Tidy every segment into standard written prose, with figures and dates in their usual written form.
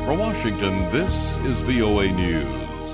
From Washington, this is VOA News.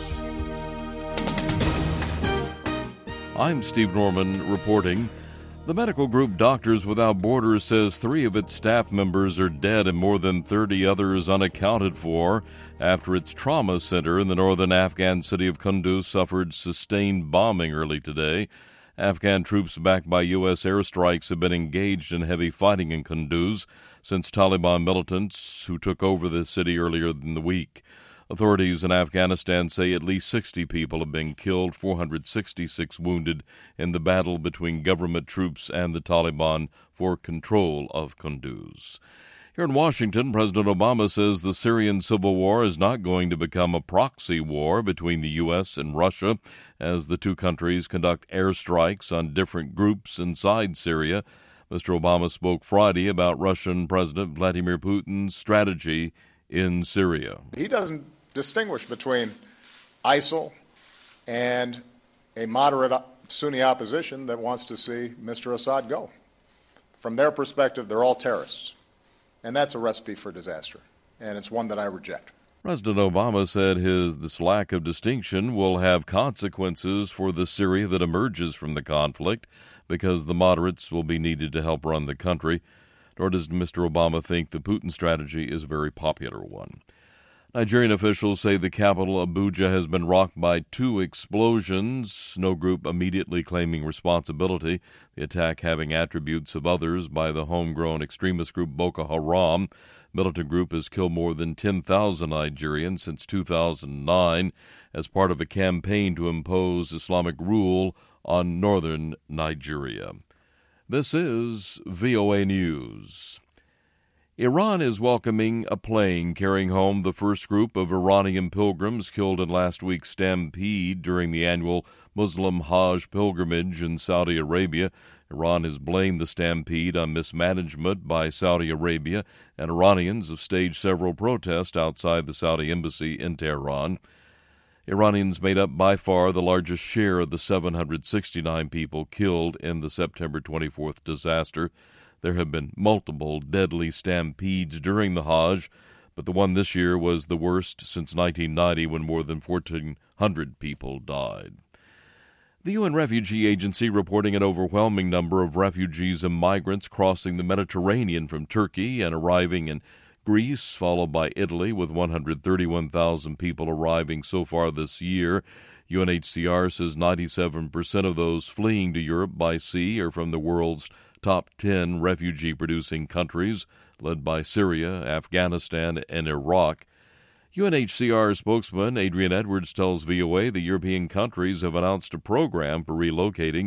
I'm Steve Norman reporting. The medical group Doctors Without Borders says 3 of its staff members are dead and more than 30 others unaccounted for after its trauma center in the northern Afghan city of Kunduz suffered sustained bombing early today. Afghan troops backed by U.S. airstrikes have been engaged in heavy fighting in Kunduz since Taliban militants who took over the city earlier in the week. Authorities in Afghanistan say at least 60 people have been killed, 466 wounded in the battle between government troops and the Taliban for control of Kunduz. Here in Washington, President Obama says the Syrian civil war is not going to become a proxy war between the U.S. and Russia as the two countries conduct airstrikes on different groups inside Syria. Mr. Obama spoke Friday about Russian President Vladimir Putin's strategy in Syria. He doesn't distinguish between ISIL and a moderate Sunni opposition that wants to see Mr. Assad go. From their perspective, they're all terrorists. And that's a recipe for disaster, and it's one that I reject. President Obama said this lack of distinction will have consequences for the Syria that emerges from the conflict because the moderates will be needed to help run the country. Nor does Mr. Obama think the Putin strategy is a very popular one. Nigerian officials say the capital, Abuja, has been rocked by 2 explosions, no group immediately claiming responsibility, the attack having attributes of others by the homegrown extremist group Boko Haram. Militant group has killed more than 10,000 Nigerians since 2009 as part of a campaign to impose Islamic rule on northern Nigeria. This is VOA News. Iran is welcoming a plane carrying home the first group of Iranian pilgrims killed in last week's stampede during the annual Muslim Hajj pilgrimage in Saudi Arabia. Iran has blamed the stampede on mismanagement by Saudi Arabia, and Iranians have staged several protests outside the Saudi embassy in Tehran. Iranians made up by far the largest share of the 769 people killed in the September 24th disaster. There have been multiple deadly stampedes during the Hajj, but the one this year was the worst since 1990 when more than 1,400 people died. The UN Refugee Agency reporting an overwhelming number of refugees and migrants crossing the Mediterranean from Turkey and arriving in Greece, followed by Italy, with 131,000 people arriving so far this year. UNHCR says 97% of those fleeing to Europe by sea are from the world's top 10 refugee-producing countries, led by Syria, Afghanistan, and Iraq. UNHCR spokesman Adrian Edwards tells VOA the European countries have announced a program for relocating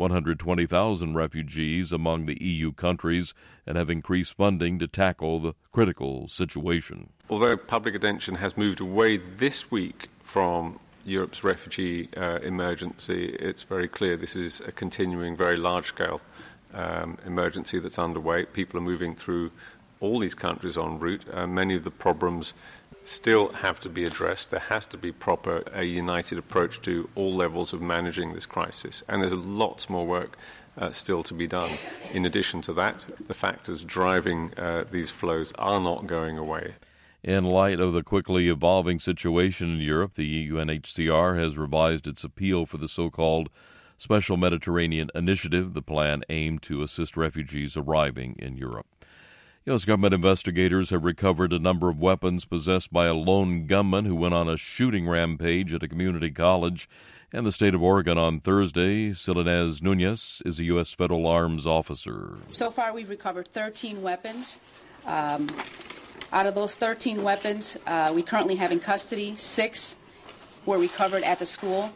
120,000 refugees among the EU countries and have increased funding to tackle the critical situation. Although public attention has moved away this week from Europe's refugee emergency, it's very clear this is a continuing, very large-scale emergency that's underway. People are moving through all these countries en route. Many of the problems still have to be addressed. There has to be a united approach to all levels of managing this crisis. And there's lots more work still to be done. In addition to that, the factors driving these flows are not going away. In light of the quickly evolving situation in Europe, the UNHCR has revised its appeal for the so-called Special Mediterranean Initiative. The plan aimed to assist refugees arriving in Europe. U.S. government investigators have recovered a number of weapons possessed by a lone gunman who went on a shooting rampage at a community college in the state of Oregon on Thursday. Silenez Nunez is a U.S. federal arms officer. So far, we've recovered 13 weapons. Out of those 13 weapons, we currently have in custody 6 were recovered at the school.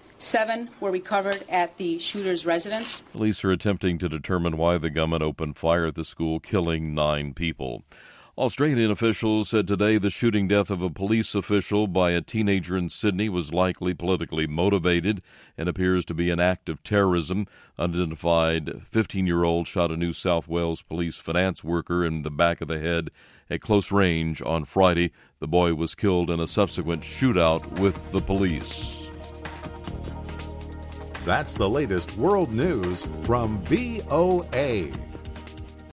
7 were recovered at the shooter's residence. Police are attempting to determine why the gunman opened fire at the school, killing 9 people. Australian officials said today the shooting death of a police official by a teenager in Sydney was likely politically motivated and appears to be an act of terrorism. Unidentified 15-year-old shot a New South Wales police finance worker in the back of the head at close range on Friday. The boy was killed in a subsequent shootout with the police. That's the latest world news from VOA.